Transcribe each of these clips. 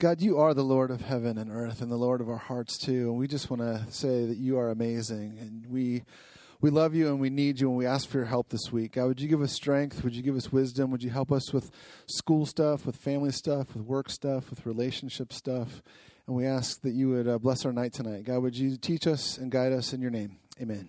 God, you are the Lord of heaven and earth and the Lord of our hearts too. And we just want to say that you are amazing. And we love you and we need you and we ask for your help this week. God, would you give us strength? Would you give us wisdom? Would you help us with school stuff, with family stuff, with work stuff, with relationship stuff? And we ask that you would bless our night tonight. God, would you teach us and guide us in your name? Amen.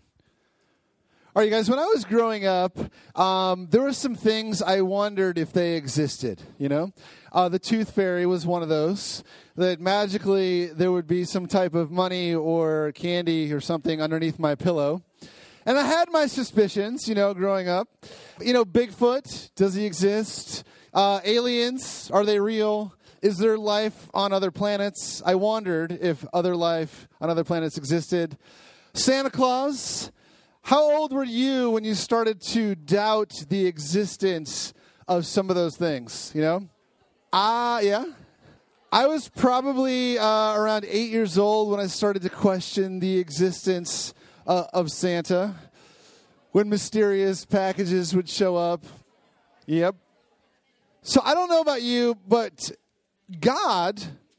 All right, you guys, when I was growing up, there were some things I wondered if they existed, you know? The tooth fairy was one of those, that magically there would be some type of money or candy or something underneath my pillow. And I had my suspicions, you know, growing up. You know, Bigfoot, does he exist? Aliens, are they real? Is there life on other planets? I wondered if other life on other planets existed. Santa Claus, how old were you when you started to doubt the existence of some of those things, you know? Yeah. I was probably around 8 years old when I started to question the existence of Santa, when mysterious packages would show up. Yep. So I don't know about you, but God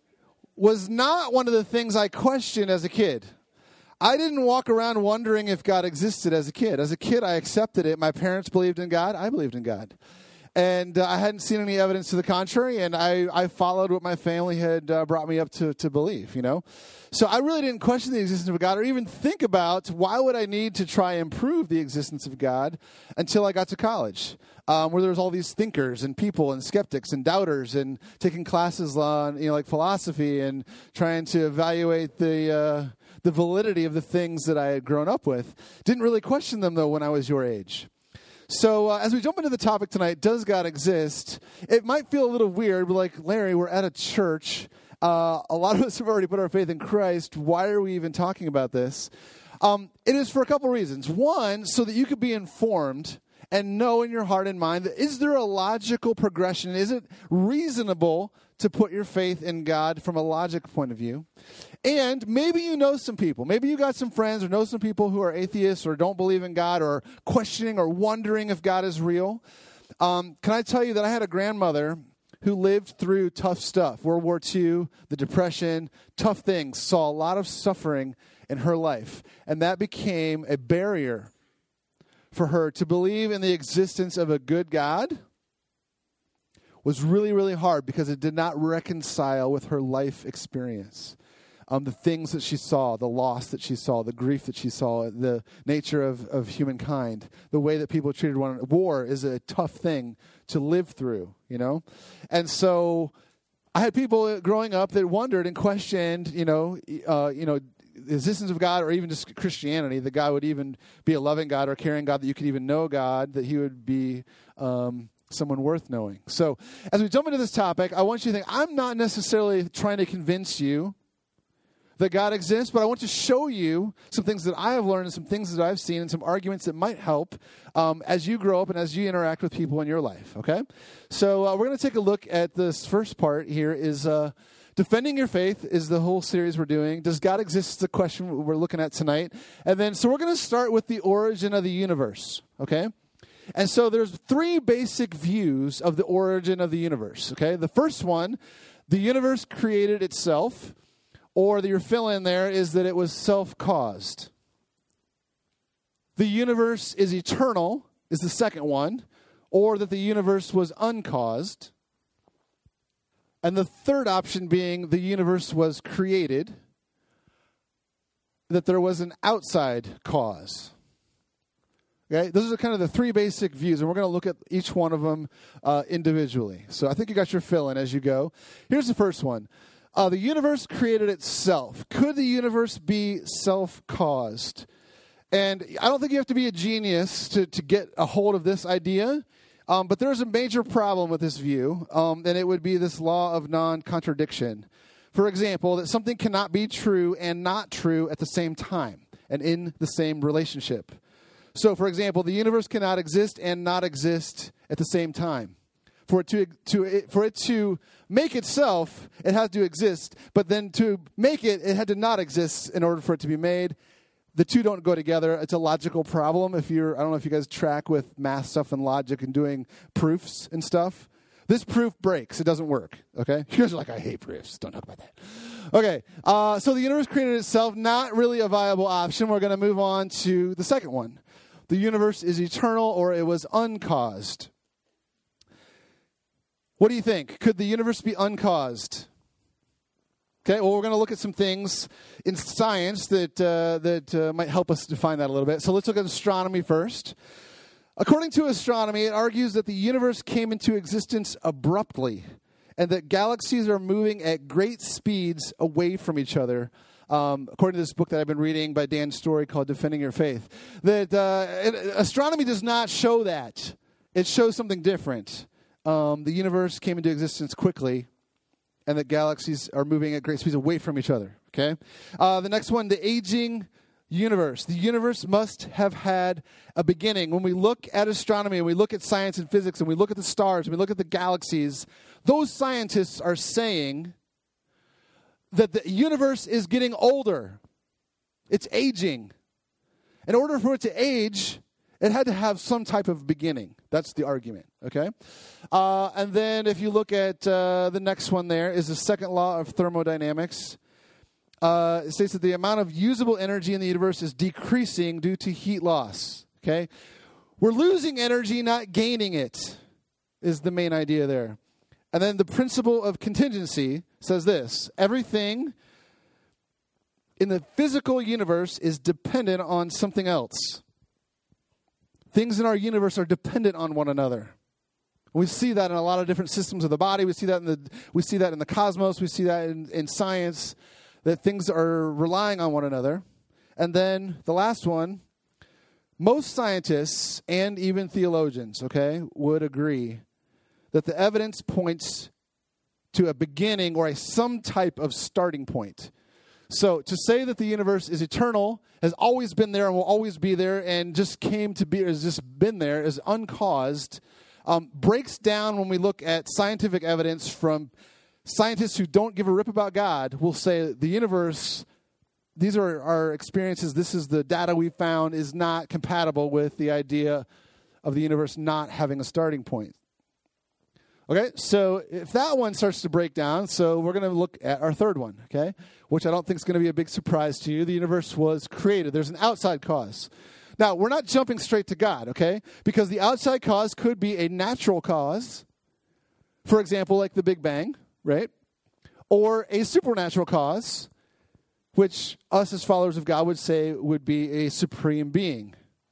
was not one of the things I questioned as a kid. I didn't walk around wondering if God existed as a kid. As a kid, I accepted it. My parents believed in God. I believed in God. And I hadn't seen any evidence to the contrary, and I followed what my family had brought me up to believe, you know. So I really didn't question the existence of God or even think about why would I need to try and prove the existence of God until I got to college, where there was all these thinkers and people and skeptics and doubters and taking classes on, you know, like philosophy and trying to evaluate the validity of the things that I had grown up with. Didn't really question them, though, when I was your age. So as we jump into the topic tonight, does God exist? It might feel a little weird, but like, Larry, we're at a church. A lot of us have already put our faith in Christ. Why are we even talking about this? It is for a couple reasons. One, so that you could be informed and know in your heart and mind, that is there a logical progression? Is it reasonable to put your faith in God from a logic point of view? And maybe you know some people. Maybe you got some friends or know some people who are atheists or don't believe in God or questioning or wondering if God is real. Can I tell you that I had a grandmother who lived through tough stuff, World War II, the Depression, tough things, saw a lot of suffering in her life. And that became a barrier for her to believe in the existence of a good God. Was really, really hard because it did not reconcile with her life experience. The things that she saw, the loss that she saw, the grief that she saw, the nature of humankind, the way that people treated one another. War is a tough thing to live through, you know? And so I had people growing up that wondered and questioned, the existence of God or even just Christianity, that God would even be a loving God or caring God, that you could even know God, that he would be someone worth knowing. So as we jump into this topic, I want you to think, I'm not necessarily trying to convince you that God exists, but I want to show you some things that I have learned and some things that I've seen and some arguments that might help as you grow up and as you interact with people in your life, okay? So we're going to take a look at this first part here is defending your faith is the whole series we're doing. Does God exist is the question we're looking at tonight. And then, so we're going to start with the origin of the universe, okay? And so there's three basic views of the origin of the universe, okay? The first one, the universe created itself, or your fill in there is that it was self-caused. The universe is eternal is the second one, or that the universe was uncaused. And the third option being the universe was created, that there was an outside cause. Okay, those are kind of the three basic views, and we're going to look at each one of them individually. So I think you got your fill in as you go. Here's the first one. The universe created itself. Could the universe be self-caused? And I don't think you have to be a genius to get a hold of this idea, but there's a major problem with this view, and it would be this law of non-contradiction. For example, that something cannot be true and not true at the same time and in the same relationship. So, for example, the universe cannot exist and not exist at the same time. For it to make itself, it has to exist. But then to make it, it had to not exist in order for it to be made. The two don't go together. It's a logical problem. I don't know if you guys track with math stuff and logic and doing proofs and stuff. This proof breaks. It doesn't work, okay? You guys are like, I hate proofs. Don't talk about that. Okay, so the universe created itself, not really a viable option. We're going to move on to the second one. The universe is eternal, or it was uncaused. What do you think? Could the universe be uncaused? Okay, well, we're going to look at some things in science that might help us define that a little bit. So let's look at astronomy first. According to astronomy, it argues that the universe came into existence abruptly and that galaxies are moving at great speeds away from each other. According to this book that I've been reading by Dan Story called Defending Your Faith, that astronomy does not show that. It shows something different. The universe came into existence quickly, and that galaxies are moving at great speeds away from each other. Okay. The next one, the aging universe. The universe must have had a beginning. When we look at astronomy, and we look at science and physics, and we look at the stars, and we look at the galaxies, those scientists are saying that the universe is getting older. It's aging. In order for it to age, it had to have some type of beginning. That's the argument, okay? And then if you look at the next one there is the second law of thermodynamics. It states that the amount of usable energy in the universe is decreasing due to heat loss, okay? We're losing energy, not gaining it, is the main idea there. And then the principle of contingency says this: everything in the physical universe is dependent on something else. Things in our universe are dependent on one another. We see that in a lot of different systems of the body. We see that in the cosmos. We see that in science, that things are relying on one another. And then the last one, most scientists and even theologians, okay, would agree that the evidence points to a beginning or some type of starting point. So to say that the universe is eternal, has always been there and will always be there, and just came to be, has just been there, is uncaused, breaks down when we look at scientific evidence from scientists who don't give a rip about God. Will say the universe, these are our experiences, this is the data we found, is not compatible with the idea of the universe not having a starting point. Okay, so if that one starts to break down, so we're going to look at our third one, okay, which I don't think is going to be a big surprise to you. The universe was created. There's an outside cause. Now, we're not jumping straight to God, okay, because the outside cause could be a natural cause, for example, like the Big Bang, right, or a supernatural cause, which us as followers of God would say would be a supreme being.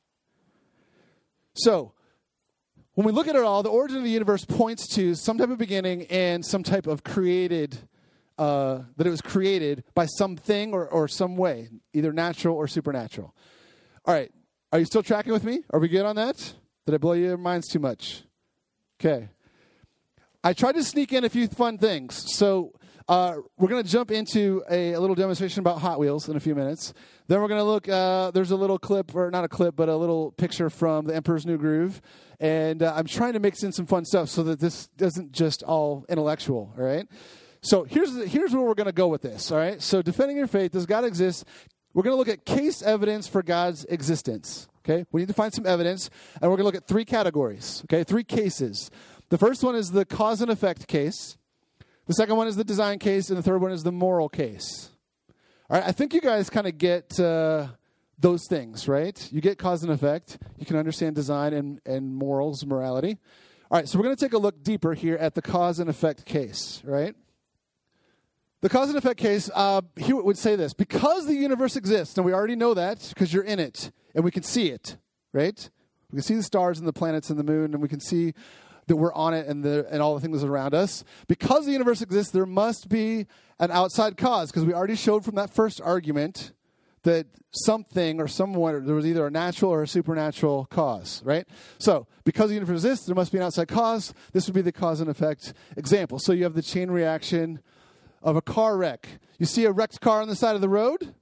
So, when we look at it all, the origin of the universe points to some type of beginning and some type of created, that it was created by something or some way, either natural or supernatural. All right. Are you still tracking with me? Are we good on that? Did I blow your minds too much? Okay. I tried to sneak in a few fun things. So we're going to jump into a little demonstration about Hot Wheels in a few minutes. Then we're going to look, there's a little clip, or not a clip, but a little picture from The Emperor's New Groove. And I'm trying to mix in some fun stuff so that this isn't just all intellectual, all right? So here's where we're going to go with this, all right? So defending your faith, does God exist? We're going to look at case evidence for God's existence, okay? We need to find some evidence, and we're going to look at three categories, okay? Three cases. The first one is the cause and effect case. The second one is the design case, and the third one is the moral case. All right, I think you guys kind of get those things, right? You get cause and effect. You can understand design and morals, morality. All right, so we're going to take a look deeper here at the cause and effect case, right? The cause and effect case, he would say this: because the universe exists, and we already know that because you're in it, and we can see it, right? We can see the stars and the planets and the moon, and we can see that we're on it and all the things around us. Because the universe exists, there must be an outside cause, because we already showed from that first argument that something or someone, there was either a natural or a supernatural cause, right? So, because the universe exists, there must be an outside cause. This would be the cause and effect example. So you have the chain reaction of a car wreck. You see a wrecked car on the side of the road.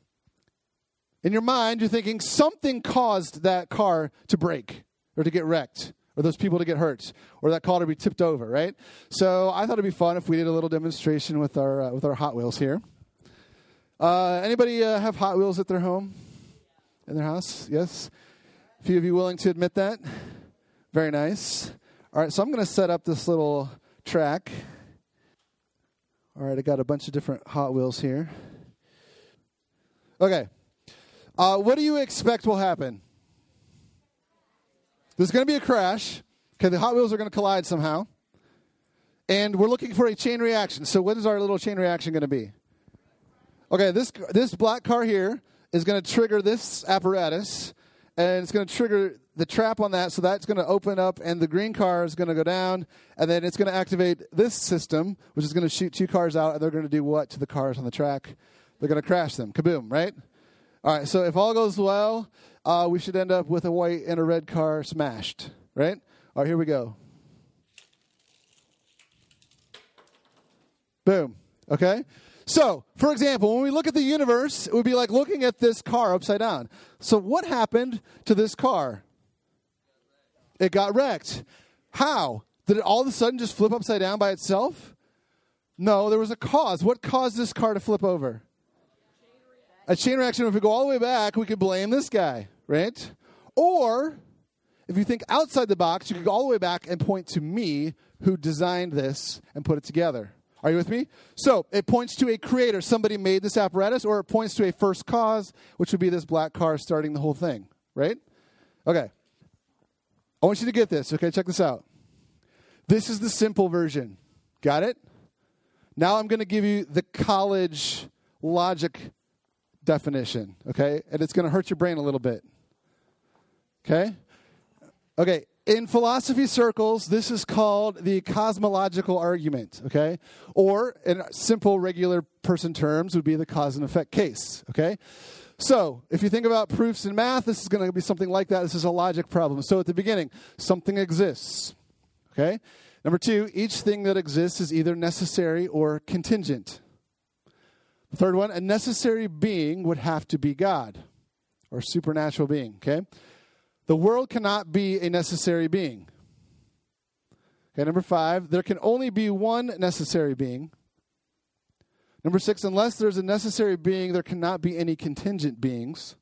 In your mind, you're thinking something caused that car to break or to get wrecked, or those people to get hurt, or that car to be tipped over, right? So I thought it'd be fun if we did a little demonstration with our Hot Wheels here. Anybody have Hot Wheels at their home, in their house? Yes? A few of you willing to admit that? Very nice. All right, so I'm going to set up this little track. All right, I got a bunch of different Hot Wheels here. Okay. What do you expect will happen? There's going to be a crash. Okay, the Hot Wheels are going to collide somehow. And we're looking for a chain reaction. So what is our little chain reaction going to be? Okay, this black car here is going to trigger this apparatus, and it's going to trigger the trap on that, so that's going to open up, and the green car is going to go down, and then it's going to activate this system, which is going to shoot two cars out, and they're going to do what to the cars on the track? They're going to crash them. Kaboom, right? All right, so if all goes well, we should end up with a white and a red car smashed, right? All right, here we go. Boom. Okay? So, for example, when we look at the universe, it would be like looking at this car upside down. So what happened to this car? It got wrecked. How? Did it all of a sudden just flip upside down by itself? No, there was a cause. What caused this car to flip over? A chain reaction. If we go all the way back, we could blame this guy, right? Or, if you think outside the box, you could go all the way back and point to me who designed this and put it together. Are you with me? So it points to a creator. Somebody made this apparatus, or it points to a first cause, which would be this black car starting the whole thing, right? Okay. I want you to get this, okay? Check this out. This is the simple version. Got it? Now I'm going to give you the college logic definition, okay? And it's going to hurt your brain a little bit. Okay? Okay. In philosophy circles, this is called the cosmological argument, okay? Or, in simple, regular person terms, would be the cause and effect case, okay? So, if you think about proofs in math, this is going to be something like that. This is a logic problem. So, at the beginning, something exists, okay? Number two, each thing that exists is either necessary or contingent. The third one, a necessary being would have to be God, or supernatural being, okay? The world cannot be a necessary being. Okay, number five, there can only be one necessary being. Number six, unless there's a necessary being, there cannot be any contingent beings.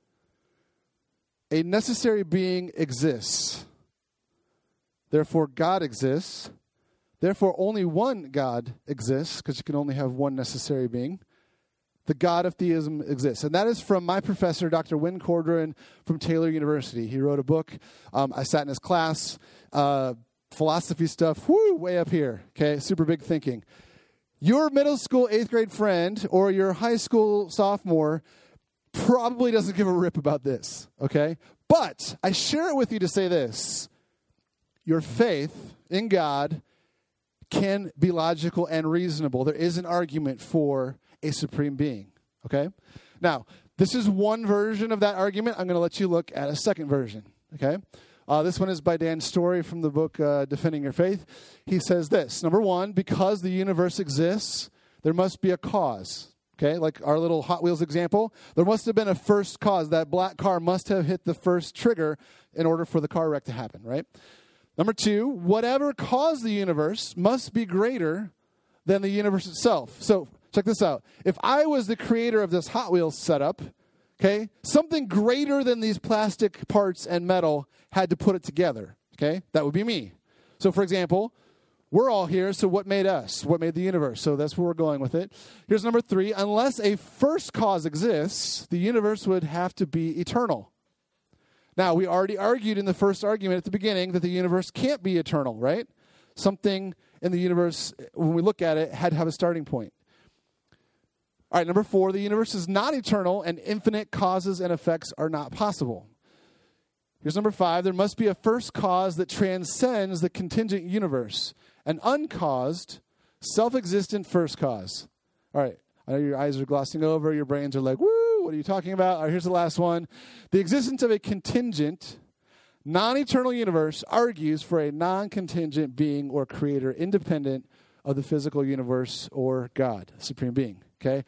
A necessary being exists. Therefore, God exists. Therefore, only one God exists, because you can only have one necessary being. The God of theism exists. And that is from my professor, Dr. Wynn Corcoran from Taylor University. He wrote a book. I sat in his class. Philosophy stuff, way up here. Okay, super big thinking. Your middle school 8th grade friend or your high school sophomore probably doesn't give a rip about this. Okay? But I share it with you to say this. Your faith in God can be logical and reasonable. There is an argument for a supreme being, okay? Now, this is one version of that argument. I'm going to let you look at a second version, okay? This one is by Dan Story from the book Defending Your Faith. He says this, number one, because the universe exists, there must be a cause, okay? Like our little Hot Wheels example, there must have been a first cause. That black car must have hit the first trigger in order for the car wreck to happen, right? Number two, whatever caused the universe must be greater than the universe itself. So, check this out. If I was the creator of this Hot Wheels setup, okay, something greater than these plastic parts and metal had to put it together, okay? That would be me. So, for example, we're all here, so what made us? What made the universe? So that's where we're going with it. Here's number three. Unless a first cause exists, the universe would have to be eternal. Now, we already argued in the first argument at the beginning that the universe can't be eternal, right? Something in the universe, when we look at it, had to have a starting point. All right, number four, the universe is not eternal and infinite causes and effects are not possible. Here's number five, there must be a first cause that transcends the contingent universe, an uncaused, self-existent first cause. All right, I know your eyes are glossing over, your brains are like, woo, what are you talking about? All right, here's the last one. The existence of a contingent, non-eternal universe argues for a non-contingent being or creator independent of the physical universe or God, supreme being. Okay?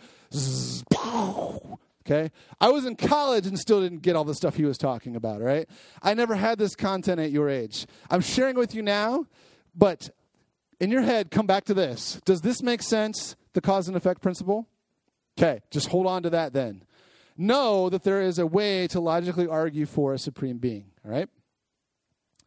Okay? I was in college and still didn't get all the stuff he was talking about, right? I never had this content at your age. I'm sharing with you now, but in your head, come back to this. Does this make sense, the cause and effect principle? Okay, just hold on to that then. Know that there is a way to logically argue for a supreme being, all right?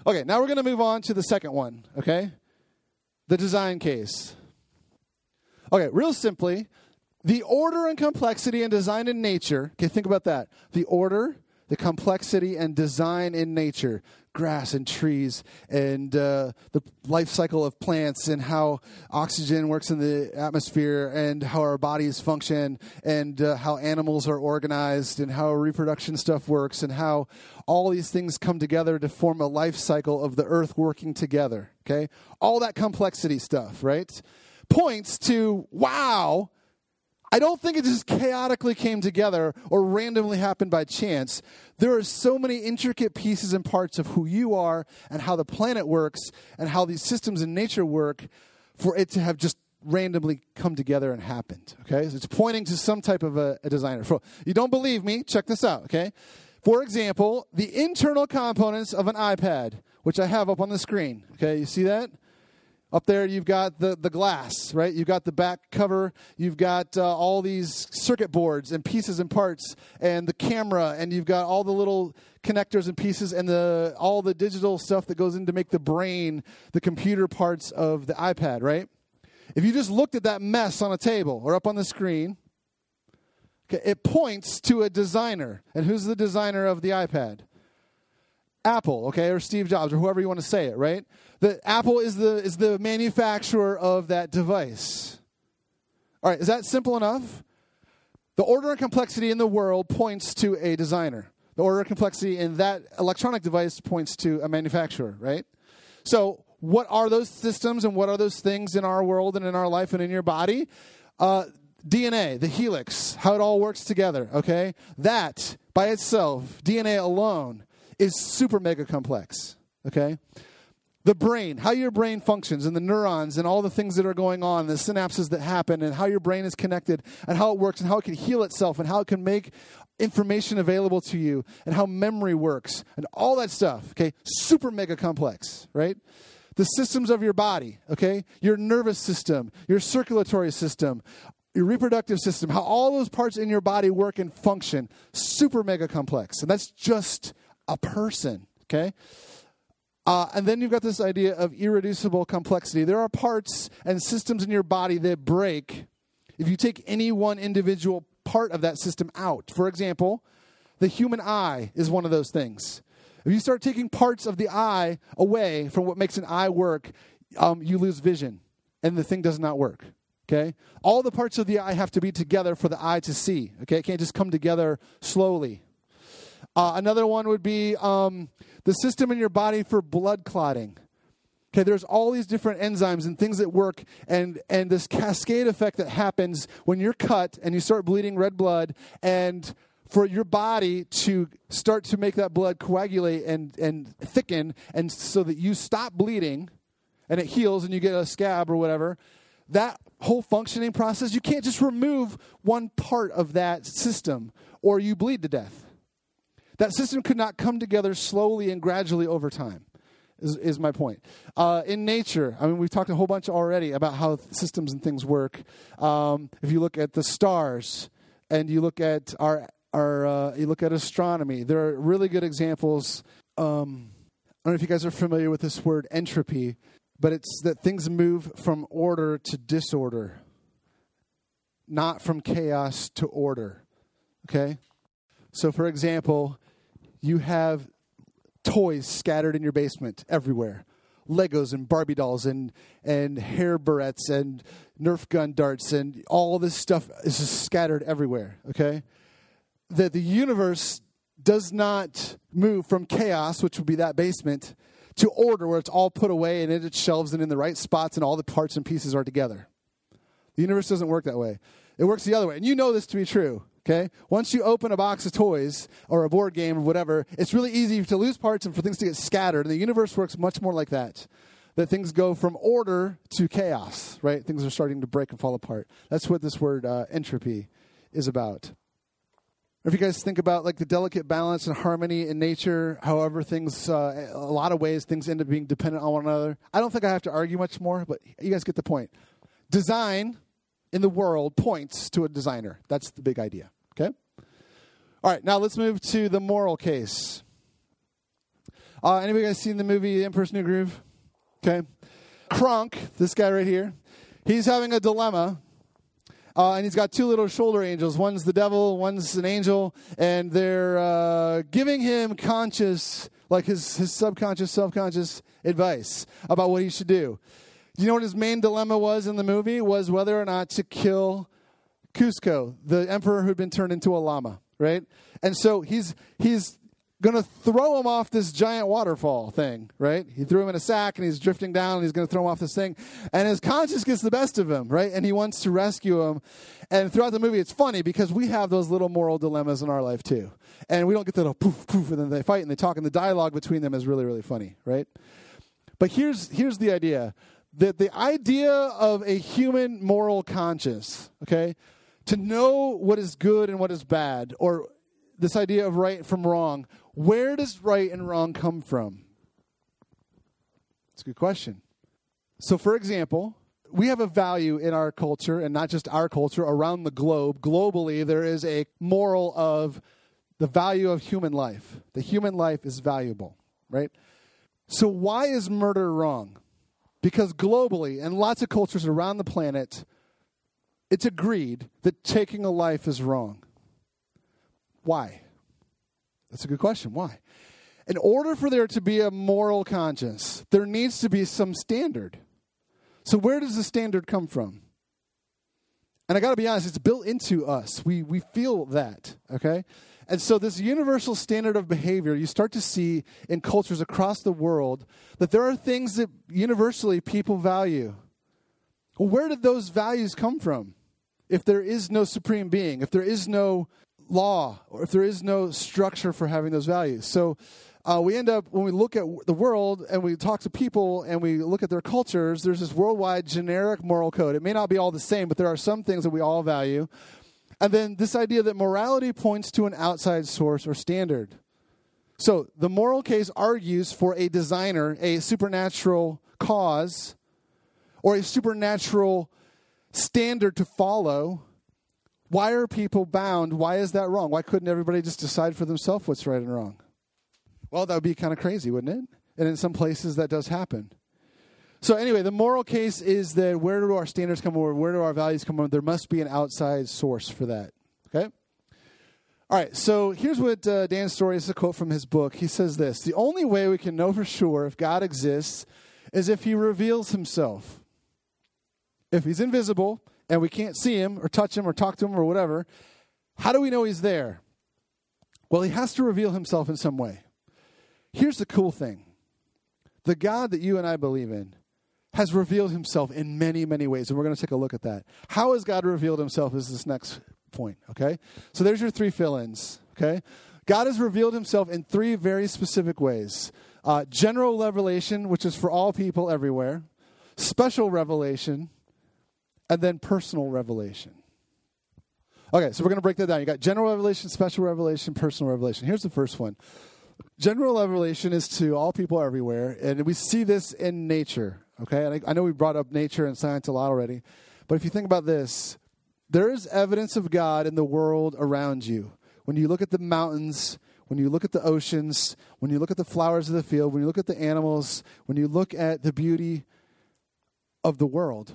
Okay, now we're going to move on to the second one, okay? The design case. Okay, real simply, the order and complexity and design in nature, okay, think about that. The order, the complexity, and design in nature, grass and trees, and the life cycle of plants, and how oxygen works in the atmosphere, and how our bodies function, and how animals are organized, and how reproduction stuff works, and how all these things come together to form a life cycle of the earth working together, okay? All that complexity stuff, right? Points to, wow, I don't think it just chaotically came together or randomly happened by chance. There are so many intricate pieces and parts of who you are and how the planet works and how these systems in nature work for it to have just randomly come together and happened, okay? So it's pointing to some type of a designer. You don't believe me? Check this out, okay? For example, the internal components of an iPad, which I have up on the screen, okay? You see that? Up there, you've got the glass, right? You've got the back cover. You've got all these circuit boards and pieces and parts and the camera, and you've got all the little connectors and pieces and all the digital stuff that goes in to make the brain, the computer parts of the iPad, right? If you just looked at that mess on a table or up on the screen, okay, it points to a designer. And who's the designer of the iPad? Apple, okay, or Steve Jobs, or whoever you want to say it, right? The Apple is the manufacturer of that device. All right, is that simple enough? The order and complexity in the world points to a designer. The order and complexity in that electronic device points to a manufacturer, right? So what are those systems and what are those things in our world and in our life and in your body? DNA, the helix, how it all works together, okay? That by itself, DNA alone, is super mega complex, okay? The brain, how your brain functions, and the neurons, and all the things that are going on, the synapses that happen, and how your brain is connected, and how it works, and how it can heal itself, and how it can make information available to you, and how memory works, and all that stuff, okay? Super mega complex, right? The systems of your body, okay? Your nervous system, your circulatory system, your reproductive system, how all those parts in your body work and function, super mega complex. And that's just a person, okay? And then you've got this idea of irreducible complexity. There are parts and systems in your body that break if you take any one individual part of that system out. For example, the human eye is one of those things. If you start taking parts of the eye away from what makes an eye work, you lose vision, and the thing does not work, okay? All the parts of the eye have to be together for the eye to see, okay? It can't just come together slowly. Another one would be the system in your body for blood clotting. Okay, there's all these different enzymes and things that work, and this cascade effect that happens when you're cut and you start bleeding red blood, and for your body to start to make that blood coagulate and thicken, and so that you stop bleeding and it heals and you get a scab or whatever, that whole functioning process, you can't just remove one part of that system or you bleed to death. That system could not come together slowly and gradually over time, is my point. In nature, I mean, we've talked a whole bunch already about how systems and things work. If you look at the stars and you look at you look at astronomy, there are really good examples. I don't know if you guys are familiar with this word entropy, but it's that things move from order to disorder, not from chaos to order, okay? So, for example, you have toys scattered in your basement everywhere. Legos and Barbie dolls and hair barrettes and Nerf gun darts and all this stuff is just scattered everywhere, okay? That the universe does not move from chaos, which would be that basement, to order where it's all put away and in its shelves and in the right spots and all the parts and pieces are together. The universe doesn't work that way. It works the other way. And you know this to be true. Okay? Once you open a box of toys or a board game or whatever, it's really easy to lose parts and for things to get scattered. And the universe works much more like that. That things go from order to chaos, right? Things are starting to break and fall apart. That's what this word entropy is about. Or if you guys think about like the delicate balance and harmony in nature, however things, a lot of ways things end up being dependent on one another. I don't think I have to argue much more, but you guys get the point. Design in the world points to a designer. That's the big idea. Okay? All right, now let's move to the moral case. Anybody guys seen the movie Emperor's New Groove? Okay. Kronk, this guy right here, he's having a dilemma. And he's got two little shoulder angels. One's the devil, one's an angel. And they're giving him conscious, like his subconscious, self-conscious advice about what he should do. You know what his main dilemma was in the movie? Was whether or not to kill Cusco, the emperor who'd been turned into a llama, right? And so he's going to throw him off this giant waterfall thing, right? He threw him in a sack, and he's drifting down, and he's going to throw him off this thing. And his conscience gets the best of him, right? And he wants to rescue him. And throughout the movie, it's funny because we have those little moral dilemmas in our life, too. And we don't get the little poof, poof, and then they fight, and they talk, and the dialogue between them is really, really funny, right? But here's the idea. That the idea of a human moral conscience, okay, to know what is good and what is bad, or this idea of right from wrong, where does right and wrong come from? It's a good question. So, for example, we have a value in our culture, and not just our culture, around the globe. Globally, there is a moral of the value of human life. The human life is valuable, right? So why is murder wrong? Because globally, and lots of cultures around the planet, it's agreed that taking a life is wrong. Why? That's a good question. Why? In order for there to be a moral conscience, there needs to be some standard. So where does the standard come from? And I got to be honest, it's built into us. We feel that, okay? And so this universal standard of behavior, you start to see in cultures across the world that there are things that universally people value. Well, where did those values come from? If there is no supreme being, if there is no law, or if there is no structure for having those values. So we end up, when we look at the world and we talk to people and we look at their cultures, there's this worldwide generic moral code. It may not be all the same, but there are some things that we all value. And then this idea that morality points to an outside source or standard. So the moral case argues for a designer, a supernatural cause, or a supernatural standard to follow. Why are people bound? Why is that wrong? Why couldn't everybody just decide for themselves what's right and wrong? Well, that would be kind of crazy, wouldn't it? And in some places that does happen. So anyway, the moral case is that where do our standards come from? Where do our values come from? There must be an outside source for that. Okay? All right, so here's what Dan Story, this is a quote from his book. He says this: the only way we can know for sure if God exists is if he reveals himself. If he's invisible and we can't see him or touch him or talk to him or whatever, how do we know he's there? Well, he has to reveal himself in some way. Here's the cool thing. The God that you and I believe in has revealed himself in many, many ways, and we're going to take a look at that. How has God revealed himself is this next point, okay? So there's your three fill-ins, okay? God has revealed himself in three very specific ways. General revelation, which is for all people everywhere. Special revelation. And then personal revelation. Okay, so we're going to break that down. You got general revelation, special revelation, personal revelation. Here's the first one. General revelation is to all people everywhere, and we see this in nature, okay? And I know we brought up nature and science a lot already, but if you think about this, there is evidence of God in the world around you. When you look at the mountains, when you look at the oceans, when you look at the flowers of the field, when you look at the animals, when you look at the beauty of the world,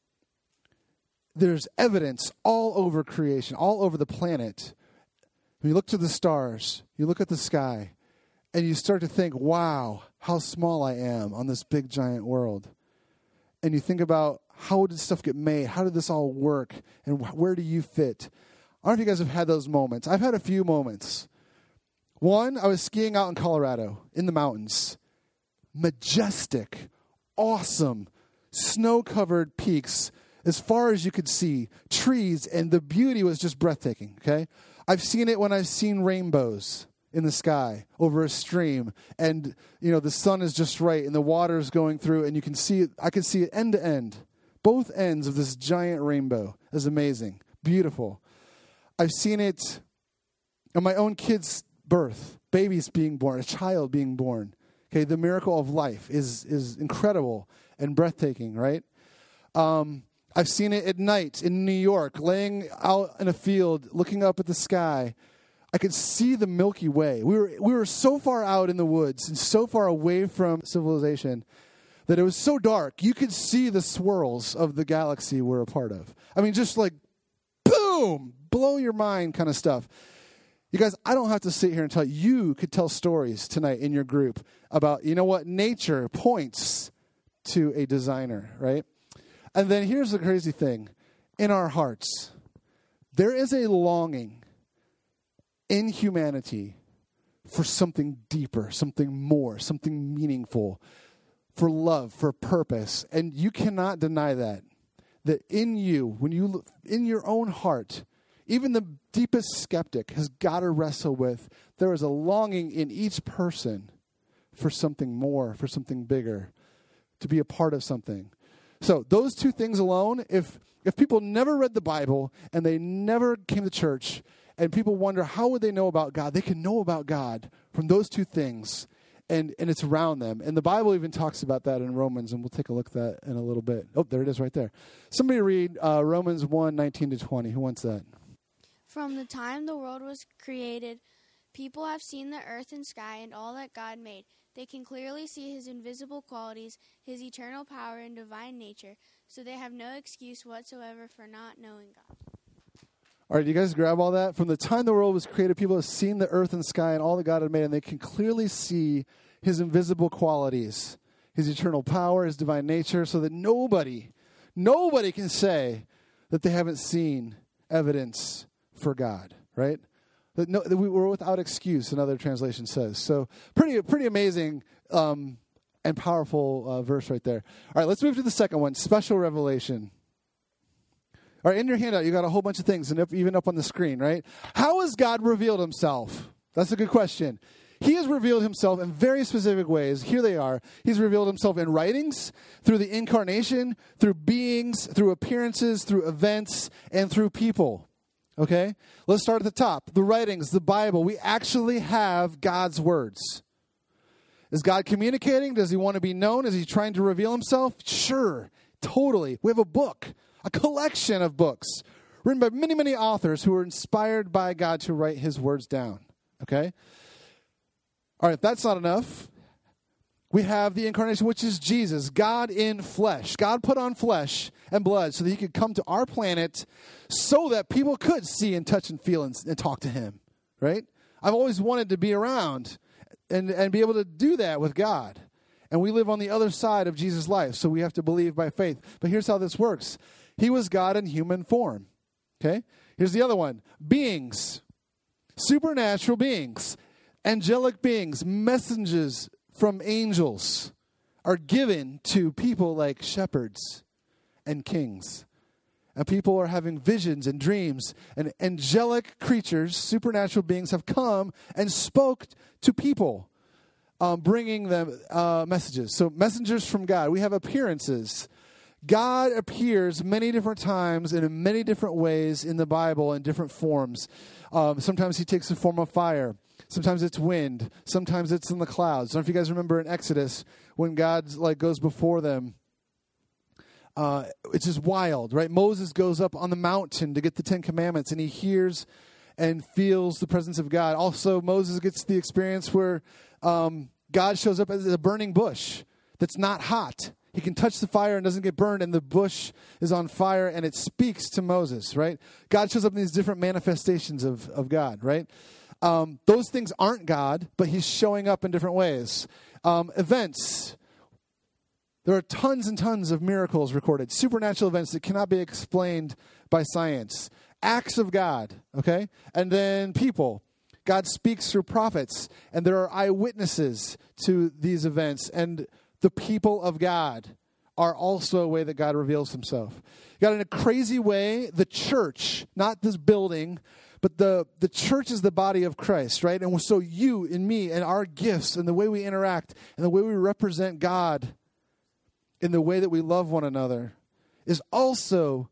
there's evidence all over creation, all over the planet. When you look to the stars, you look at the sky, and you start to think, wow, how small I am on this big, giant world. And you think about, how did stuff get made? How did this all work? And where do you fit? I don't know if you guys have had those moments. I've had a few moments. One, I was skiing out in Colorado, in the mountains. Majestic, awesome, snow-covered peaks, as far as you could see, trees, and the beauty was just breathtaking, okay? I've seen it when I've seen rainbows in the sky over a stream, and the sun is just right, and the water is going through, and you can see it. I can see it end to end, both ends of this giant rainbow. Is amazing, beautiful. I've seen it on my own kid's birth, babies being born, a child being born. Okay, the miracle of life is incredible and breathtaking, right? I've seen it at night in New York, laying out in a field, looking up at the sky. I could see the Milky Way. We were so far out in the woods and so far away from civilization that it was so dark, you could see the swirls of the galaxy we're a part of. I mean, just like, boom, blow your mind kind of stuff. You guys, I don't have to sit here and tell you. You could tell stories tonight in your group about, you know what, nature points to a designer, right? And then here's the crazy thing. In our hearts, there is a longing in humanity for something deeper, something more, something meaningful, for love, for purpose. And you cannot deny that in you, when you look in your own heart, even the deepest skeptic has got to wrestle with, there is a longing in each person for something more, for something bigger, to be a part of something. So those two things alone, if people never read the Bible and they never came to church, and people wonder how would they know about God, they can know about God from those two things. And it's around them. And the Bible even talks about that in Romans, and we'll take a look at that in a little bit. Oh, there it is right there. Somebody read Romans 1:19-20. Who wants that? From the time the world was created, people have seen the earth and sky and all that God made. They can clearly see his invisible qualities, his eternal power and divine nature, so they have no excuse whatsoever for not knowing God. All right, you guys grab all that? From the time the world was created, people have seen the earth and sky and all that God had made, and they can clearly see his invisible qualities, his eternal power, his divine nature, so that nobody can say that they haven't seen evidence for God, right? That we were without excuse, another translation says. So pretty amazing and powerful verse right there. All right, let's move to the second one, special revelation. All right, in your handout, you got a whole bunch of things, and even up on the screen, right? How has God revealed himself? That's a good question. He has revealed himself in very specific ways. Here they are. He's revealed himself in writings, through the incarnation, through beings, through appearances, through events, and through people. Okay? Let's start at the top. The writings, the Bible. We actually have God's words. Is God communicating? Does he want to be known? Is he trying to reveal himself? Sure. Totally. We have a book, a collection of books written by many, many authors who were inspired by God to write his words down. Okay? All right, if that's not enough, we have the incarnation, which is Jesus, God in flesh. God put on flesh and blood so that he could come to our planet so that people could see and touch and feel and talk to him, right? I've always wanted to be around and be able to do that with God. And we live on the other side of Jesus' life, so we have to believe by faith. But here's how this works. He was God in human form, okay? Here's the other one. Beings, supernatural beings. Angelic beings, messengers from angels are given to people like shepherds and kings. And people are having visions and dreams. And angelic creatures, supernatural beings, have come and spoke to people, bringing them messages. So messengers from God. We have appearances. God appears many different times and in many different ways in the Bible in different forms. Sometimes he takes the form of fire. Sometimes it's wind. Sometimes it's in the clouds. I don't know if you guys remember in Exodus when God goes before them. It's just wild, right? Moses goes up on the mountain to get the 10 Commandments, and he hears and feels the presence of God. Also, Moses gets the experience where God shows up as a burning bush that's not hot. He can touch the fire and doesn't get burned, and the bush is on fire, and it speaks to Moses, right? God shows up in these different manifestations of God, right? Those things aren't God, but he's showing up in different ways. Events. There are tons and tons of miracles recorded. Supernatural events that cannot be explained by science. Acts of God, okay? And then people. God speaks through prophets, and there are eyewitnesses to these events. And the people of God are also a way that God reveals himself. God, in a crazy way, the church, not this building, but the church is the body of Christ, right? And so you and me and our gifts and the way we interact and the way we represent God in the way that we love one another is also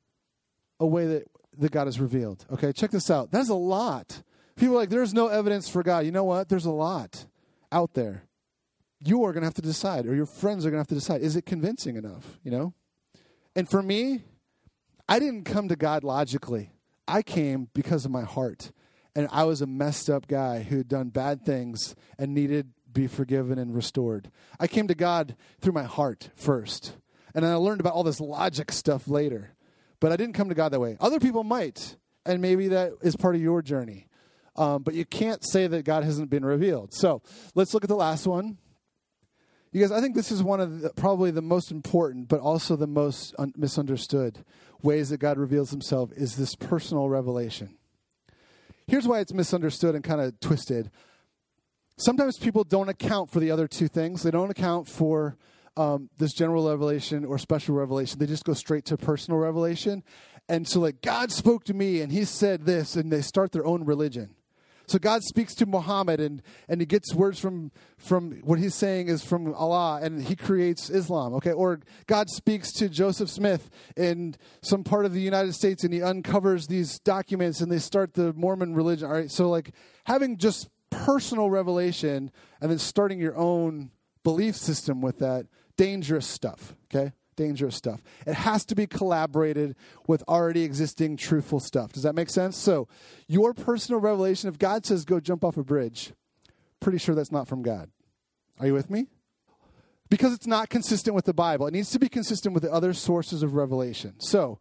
a way that God is revealed. Okay, check this out. That's a lot. People are like, there's no evidence for God. You know what? There's a lot out there. You are going to have to decide, or your friends are going to have to decide, is it convincing enough, you know? And for me, I didn't come to God logically. I came because of my heart. and I was a messed up guy who had done bad things and needed to be forgiven and restored. I came to God through my heart first, and then I learned about all this logic stuff later. But I didn't come to God that way. Other people might, and maybe that is part of your journey. But you can't say that God hasn't been revealed. So let's look at the last one. You guys, I think this is one of probably the most important, but also the most misunderstood ways that God reveals himself is this personal revelation. Here's why it's misunderstood and kind of twisted. Sometimes people don't account for the other two things. They don't account for this general revelation or special revelation. They just go straight to personal revelation. And so like, God spoke to me and he said this, and they start their own religion. So God speaks to Muhammad and he gets words from what he's saying is from Allah, and he creates Islam, okay? Or God speaks to Joseph Smith in some part of the United States and he uncovers these documents and they start the Mormon religion, all right? So like having just personal revelation and then starting your own belief system with that, dangerous stuff, okay? Dangerous stuff. It has to be collaborated with already existing truthful stuff. Does that make sense? So your personal revelation, if God says go jump off a bridge, pretty sure that's not from God. Are you with me? Because it's not consistent with the Bible. It needs to be consistent with the other sources of revelation. So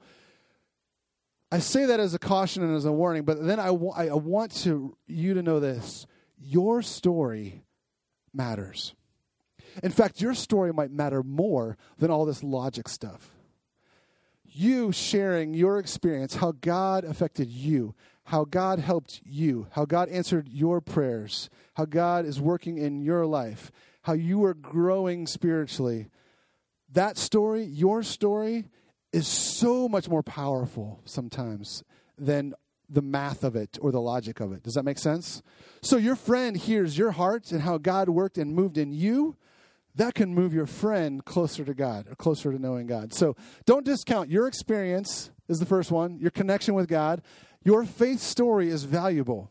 I say that as a caution and as a warning, but then I want you to know this. Your story matters. In fact, your story might matter more than all this logic stuff. You sharing your experience, how God affected you, how God helped you, how God answered your prayers, how God is working in your life, how you are growing spiritually. That story, your story, is so much more powerful sometimes than the math of it or the logic of it. Does that make sense? So your friend hears your heart and how God worked and moved in you. That can move your friend closer to God or closer to knowing God. So don't discount your experience is the first one, your connection with God. Your faith story is valuable.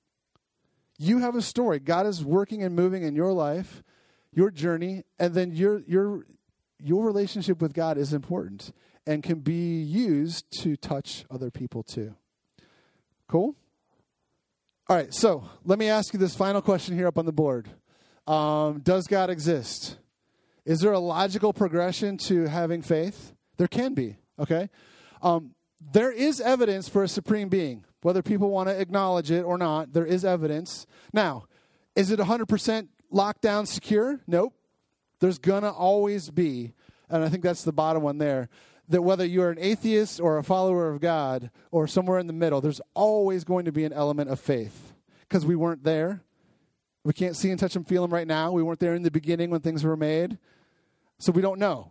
You have a story. God is working and moving in your life, your journey, and then your relationship with God is important and can be used to touch other people too. Cool? All right, so let me ask you this final question here up on the board. Does God exist? Is there a logical progression to having faith? There can be, okay? There is evidence for a supreme being. Whether people want to acknowledge it or not, there is evidence. Now, is it 100% locked down, secure? Nope. There's going to always be, and I think that's the bottom one there, that whether you're an atheist or a follower of God or somewhere in the middle, there's always going to be an element of faith because we weren't there. We can't see and touch and feel him right now. We weren't there in the beginning when things were made. So we don't know.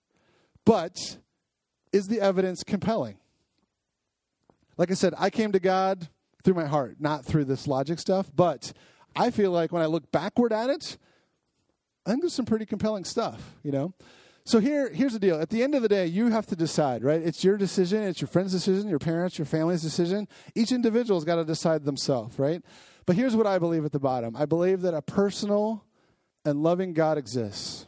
But is the evidence compelling? Like I said, I came to God through my heart, not through this logic stuff. But I feel like when I look backward at it, I think there's some pretty compelling stuff, you know? So here's the deal. At the end of the day, you have to decide, right? It's your decision. It's your friend's decision, your parents, your family's decision. Each individual's got to decide themselves, right? But here's what I believe at the bottom. I believe that a personal and loving God exists.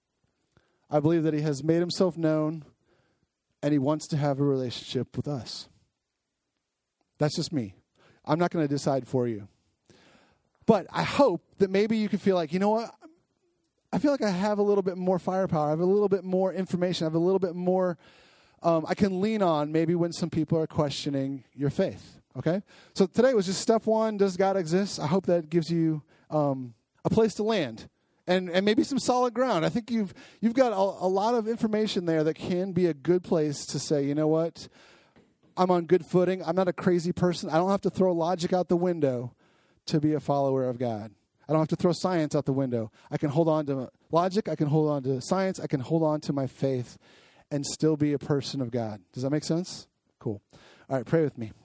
I believe that he has made himself known and he wants to have a relationship with us. That's just me. I'm not going to decide for you. But I hope that maybe you can feel like, you know what? I feel like I have a little bit more firepower. I have a little bit more information. I have a little bit more I can lean on maybe when some people are questioning your faith. Okay? So today was just step one, does God exist? I hope that gives you a place to land and maybe some solid ground. I think you've got a lot of information there that can be a good place to say, you know what? I'm on good footing. I'm not a crazy person. I don't have to throw logic out the window to be a follower of God. I don't have to throw science out the window. I can hold on to logic. I can hold on to science. I can hold on to my faith and still be a person of God. Does that make sense? Cool. All right, pray with me.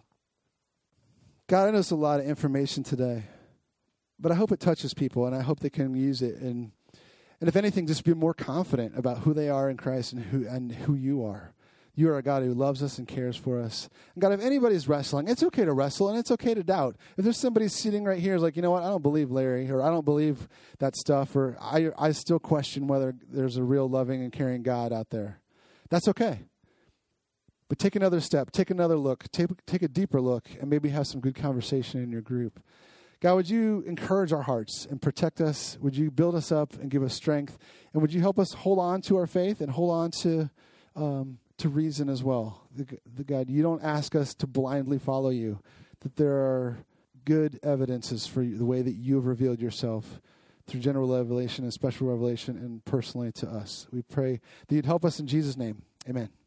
God, I know it's a lot of information today, but I hope it touches people, and I hope they can use it. And if anything, just be more confident about who they are in Christ and who you are. You are a God who loves us and cares for us. And God, if anybody's wrestling, it's okay to wrestle and it's okay to doubt. If there's somebody sitting right here who's like, you know what, I don't believe Larry, or I don't believe that stuff, or I still question whether there's a real loving and caring God out there. That's okay. But take another step, take another look, take a deeper look, and maybe have some good conversation in your group. God, would you encourage our hearts and protect us? Would you build us up and give us strength? And would you help us hold on to our faith and hold on to reason as well? God, you don't ask us to blindly follow you, that there are good evidences for you, the way that you have revealed yourself through general revelation and special revelation and personally to us. We pray that you'd help us in Jesus' name. Amen.